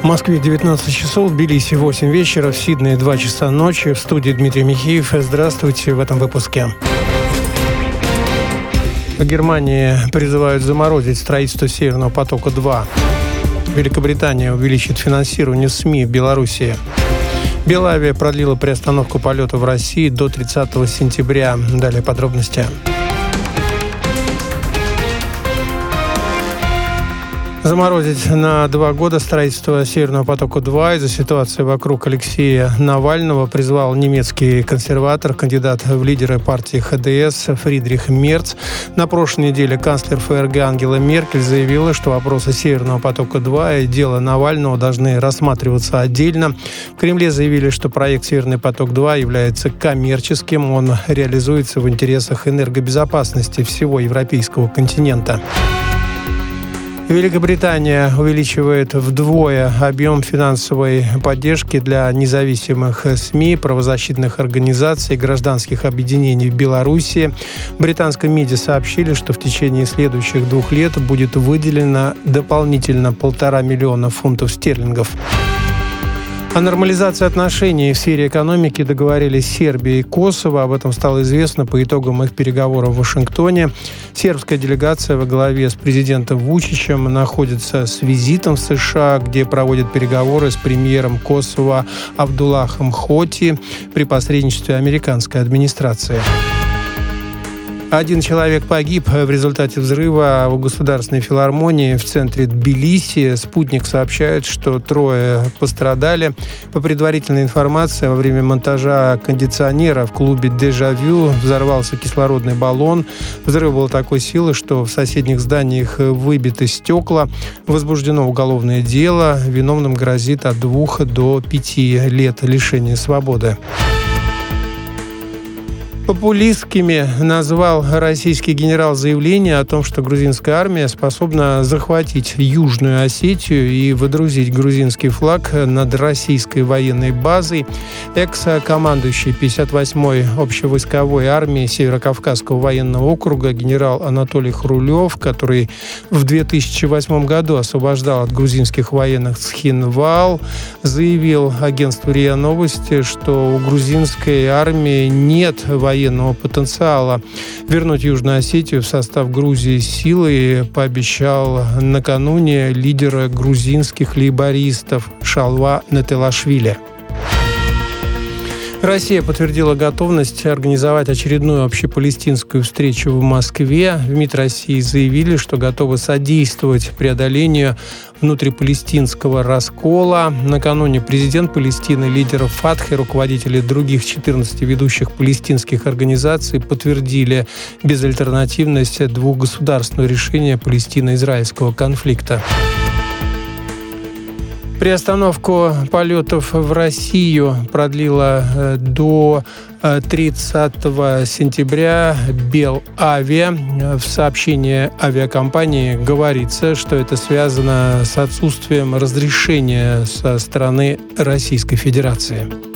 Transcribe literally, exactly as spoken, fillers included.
В Москве девятнадцать часов, в Тбилиси восемь вечера, в Сиднее два часа ночи. В студии Дмитрий Михеев. Здравствуйте в этом выпуске. В Германии призывают заморозить строительство Северного потока-два. Великобритания увеличит финансирование СМИ в Беларуси. Белавия продлила приостановку полета в России до тридцатого сентября. Далее подробности. Заморозить на два года строительство Северного потока-два из-за ситуации вокруг Алексея Навального призвал немецкий консерватор, кандидат в лидеры партии ха дэ эс Фридрих Мерц. На прошлой неделе канцлер эф эр гэ Ангела Меркель заявила, что вопросы Северного потока-два и дело Навального должны рассматриваться отдельно. В Кремле заявили, что проект Северный поток-два является коммерческим, он реализуется в интересах энергобезопасности всего европейского континента. Великобритания увеличивает вдвое объем финансовой поддержки для независимых СМИ, правозащитных организаций, гражданских объединений в Беларуси. В британском МИДе сообщили, что в течение следующих двух лет будет выделено дополнительно полтора миллиона фунтов стерлингов. О нормализации отношений в сфере экономики договорились Сербия и Косово. Об этом стало известно по итогам их переговоров в Вашингтоне. Сербская делегация во главе с президентом Вучичем находится с визитом в США, где проводит переговоры с премьером Косово Абдуллахом Хоти при посредничестве американской администрации. Один человек погиб в результате взрыва в Государственной филармонии в центре Тбилиси. «Спутник» сообщает, что трое пострадали. По предварительной информации, во время монтажа кондиционера в клубе «Дежавю» взорвался кислородный баллон. Взрыв был такой силы, что в соседних зданиях выбиты стекла. Возбуждено уголовное дело. Виновным грозит от двух до пяти лет лишения свободы. Популистскими назвал российский генерал заявление о том, что грузинская армия способна захватить Южную Осетию и выдрузить грузинский флаг над российской военной базой. Экс-командующий пятьдесят восьмой общевойсковой армии Северокавказского военного округа генерал Анатолий Хрулев, который в две тысячи восьмом году освобождал от грузинских военных Цхинвал, заявил агентству РИА Новости, что у грузинской армии нет военных военного потенциала. Вернуть Южную Осетию в состав Грузии силой пообещал накануне лидера грузинских лейбористов Шалва Нетелашвили. Россия подтвердила готовность организовать очередную общепалестинскую встречу в Москве. В МИД России заявили, что готовы содействовать преодолению внутрипалестинского раскола. Накануне президент Палестины, лидеры Фатх и руководители других четырнадцати ведущих палестинских организаций подтвердили безальтернативность двухгосударственного решения палестино-израильского конфликта. Приостановку полетов в Россию продлила до тридцатого сентября Белавия. В сообщении авиакомпании говорится, что это связано с отсутствием разрешения со стороны Российской Федерации.